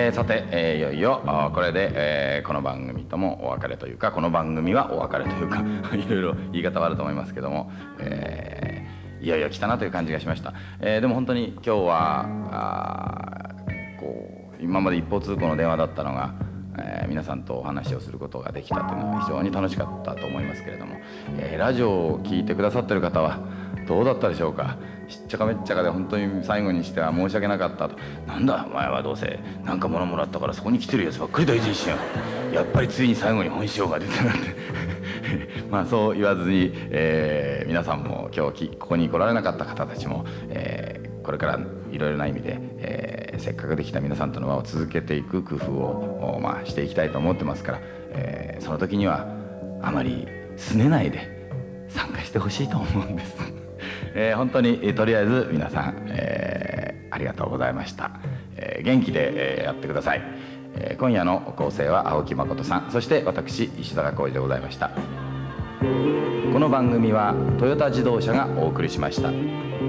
さて、いよいよこれで、この番組ともお別れというか、この番組はお別れというかいろいろ言い方はあると思いますけども、いよいよ来たなという感じがしました。でも本当に今日は今まで一方通行の電話だったのが、皆さんとお話をすることができたというのは非常に楽しかったと思いますけれども、ラジオを聞いてくださっている方はどうだったでしょうか。しっちゃかめっちゃかで本当に最後にしては申し訳なかったと。なんだお前はどうせなんか物もらったからそこに来てるやつばっかり大事にしやがって、やっぱりついに最後に本性が出てなってまあそう言わずに、皆さんも今日ここに来られなかった方たちも、これからいろいろな意味で、せっかくできた皆さんとの輪を続けていく工夫を、していきたいと思ってますから、その時にはあまり拗ねないで参加してほしいと思うんです本当にとりあえず皆さん、ありがとうございました。元気で、やってください。今夜の構成は青木誠さん、そして私石坂浩二でございました。この番組はトヨタ自動車がお送りしました。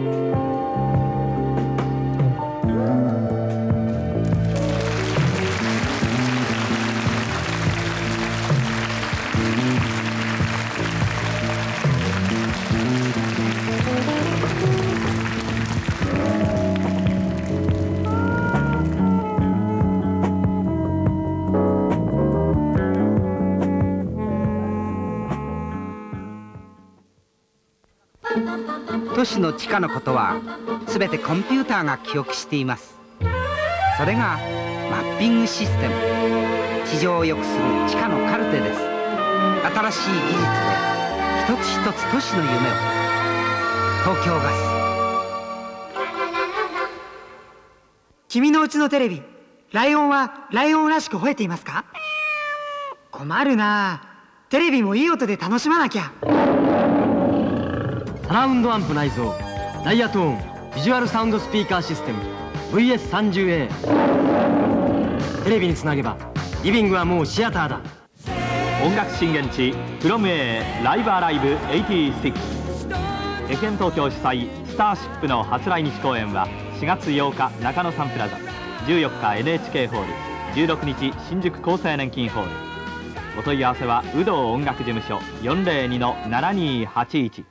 都市の地下のことは全てコンピューターが記憶しています。それがマッピングシステム、地上を良くする地下のカルテです。新しい技術で一つ一つ都市の夢を。東京ガス。 君のうちのテレビ、ライオンはライオンらしく吠えていますか？困るな。テレビもいい音で楽しまなきゃ。 サラウンドアンプ内蔵ダイヤトーンビジュアルサウンドスピーカーシステム VS30A。 テレビにつなげばリビングはもうシアターだ。 音楽震源地フロム A ライブアライブ86。 FM 東京主催スターシップの初来日公演は4月8日中野サンプラザ、14日 NHK ホール、16日新宿厚生年金ホール。お問い合わせは有働音楽事務所 402-7281。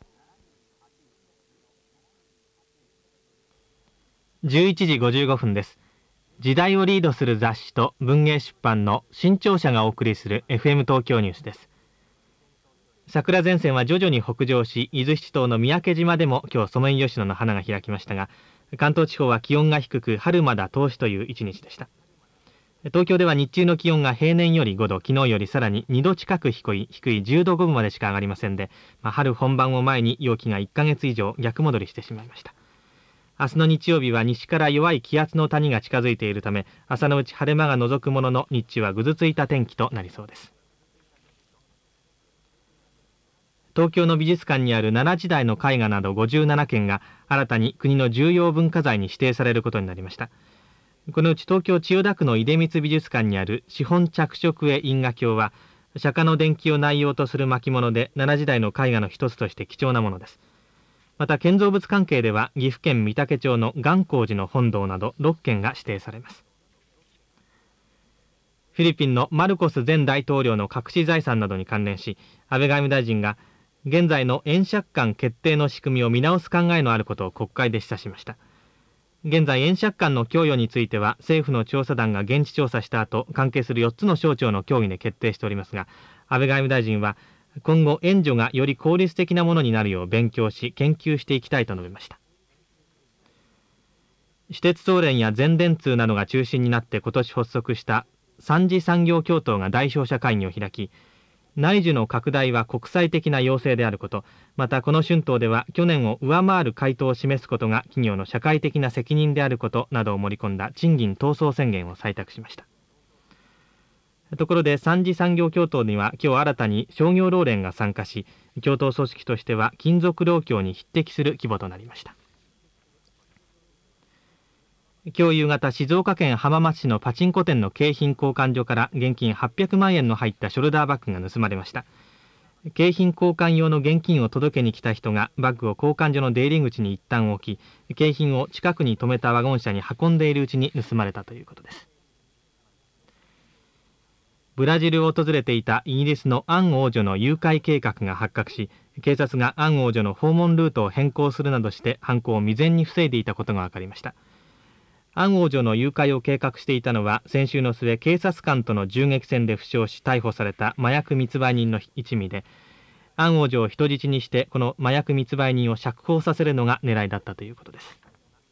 11時55分です。時代をリードする雑誌と文芸出版の新潮社がお送りする FM 東京ニュースです。桜前線は徐々に北上し、伊豆七島の三宅島でも今日ソメイヨシノの花が開きましたが、関東地方は気温が低く春まだ投資という一日でした。東京では日中の気温が平年より5度、昨日よりさらに2度近く低い10度5分までしか上がりませんで、春本番を前に陽気が1ヶ月以上逆戻りしてしまいました。明日の日曜日は西から弱い気圧の谷が近づいているため、朝のうち晴れ間が除くものの日中はぐずついた天気となりそうです。東京の美術館にある奈良時代の絵画など57件が新たに国の重要文化財に指定されることになりました。このうち東京千代田区の出光美術館にある資本着色絵因果鏡は、釈迦の伝記を内容とする巻物で奈良時代の絵画の一つとして貴重なものです。また建造物関係では岐阜県御嵩町の元光寺の本堂など6件が指定されます。フィリピンのマルコス前大統領の隠し財産などに関連し、安倍外務大臣が現在の円借款決定の仕組みを見直す考えのあることを国会で示唆しました。現在円借款の供与については政府の調査団が現地調査した後、関係する4つの省庁の協議で決定しておりますが、安倍外務大臣は今後援助がより効率的なものになるよう勉強し研究していきたいと述べました。私鉄総連や全電通などが中心になって今年発足した三次産業共闘が代表者会議を開き、内需の拡大は国際的な要請であること、またこの春闘では去年を上回る回答を示すことが企業の社会的な責任であることなどを盛り込んだ賃金闘争宣言を採択しました。ところで三次産業共闘には今日新たに商業労連が参加し、共闘組織としては金属労協に匹敵する規模となりました。今日夕方、静岡県浜松市のパチンコ店の景品交換所から現金800万円の入ったショルダーバッグが盗まれました。景品交換用の現金を届けに来た人がバッグを交換所の出入り口に一旦置き、景品を近くに止めたワゴン車に運んでいるうちに盗まれたということです。 ブラジルを訪れていたイギリスのアン王女の誘拐計画が発覚し、警察がアン王女の訪問ルートを変更するなどして犯行を未然に防いでいたことが分かりました。アン王女の誘拐を計画していたのは、先週の末警察官との銃撃戦で負傷し逮捕された麻薬密売人の一味で、アン王女を人質にしてこの麻薬密売人を釈放させるのが狙いだったということです。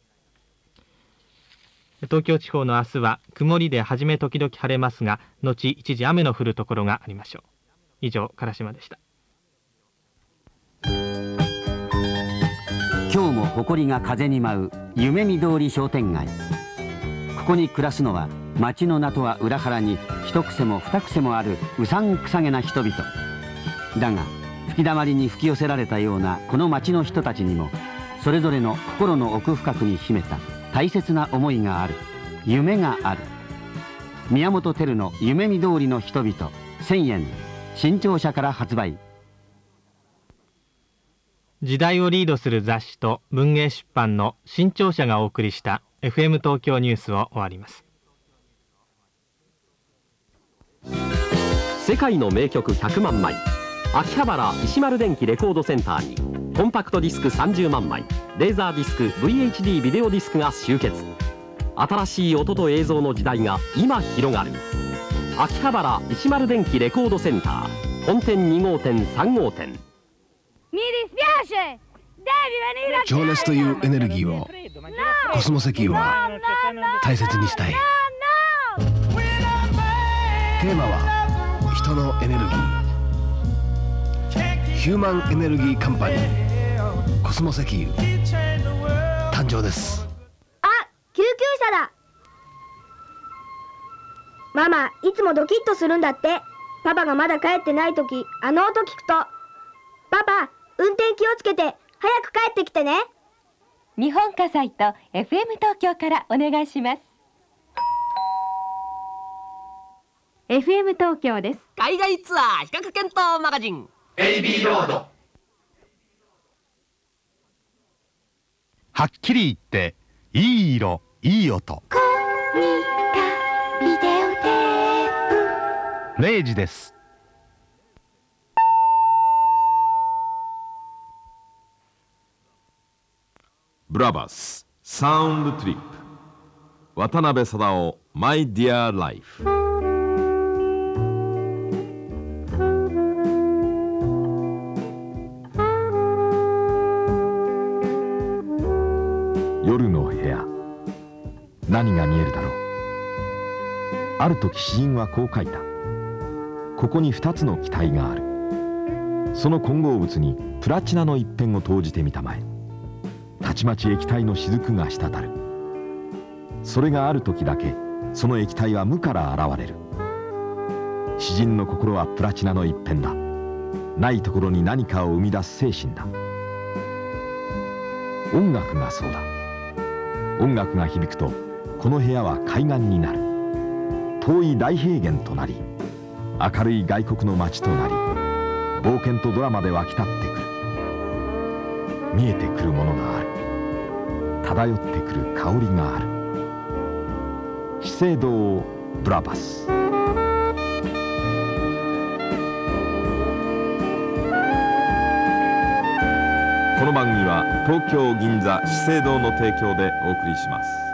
東京地方の明日は曇りで初め時々晴れますが、後一時雨の降るところがありましょう。以上、唐島でした。 今日も誇りが風に舞う夢見通り商店街。ここに暮らすのは町の名とは裏腹に一癖も二癖もあるうさんくさげな人々だが、吹きだまりに吹き寄せられたようなこの町の人たちにも、それぞれの心の奥深くに秘めた大切な思いがある、夢がある。宮本照の夢見通りの人々、1000円、新潮社から発売。 時代をリードする雑誌と文芸出版の新潮社がお送りした FM 東京ニュースを終わります。 世界の名曲100万枚、秋葉原石丸電機レコードセンターにコンパクトディスク30万枚、レーザーディスク VHD ビデオディスクが集結。新しい音と映像の時代が今広がる。秋葉原石丸電機レコードセンター本店2号店3号店。 情熱というエネルギーをコスモ石油は大切にしたい。テーマは人のエネルギー。ヒューマンエネルギーカンパニーコスモ石油誕生です。 あ、救急車だ。ママ、いつもドキッとするんだって。パパがまだ帰ってないとき、あの音聞くと。パパ、運転気をつけて早く帰ってきてね。 日本火災と FM 東京からお願いします。 FM 東京です。 海外ツアー比較検討マガジンベイビーロード。はっきり言っていい色いい音。 コニカビデオテープ。 0時です。 ブラバスサウンドトリップ、渡辺貞夫マイディアライフ。 夜の部屋、何が見えるだろう。ある時詩人はこう書いた。ここに2つの気体がある。その混合物にプラチナの一片を投じてみたまえ。たちまち液体の雫が滴る。それがある時だけその液体は無から現れる。詩人の心はプラチナの一片だ。ないところに何かを生み出す精神だ。音楽がそうだ。音楽が響くとこの部屋は海岸になる。遠い大平原となり、明るい外国の街となり、冒険とドラマで湧き立ってくる。見えてくるものがある。漂ってくる香りがある。資生堂ブラバス。 この番組は東京銀座資生堂の提供でお送りします。